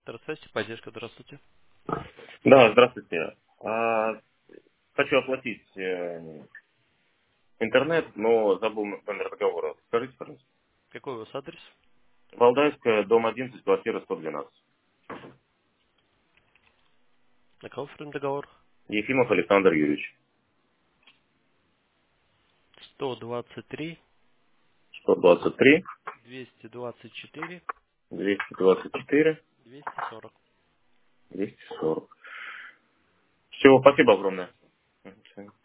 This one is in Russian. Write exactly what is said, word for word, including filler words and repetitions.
Здравствуйте, поддержка, здравствуйте. Да, здравствуйте. А, хочу оплатить э, интернет, но забыл номер договора. Скажите, пожалуйста. Какой у вас адрес? Валдайская, дом одиннадцать, квартира сто двенадцать. На кого оформлен договор? Ефимов Александр Юрьевич. сто двадцать три, сто двадцать три, двести двадцать четыре, двести двадцать четыре, двести сорок. двести сорок. Все, спасибо огромное. Мгм, всё.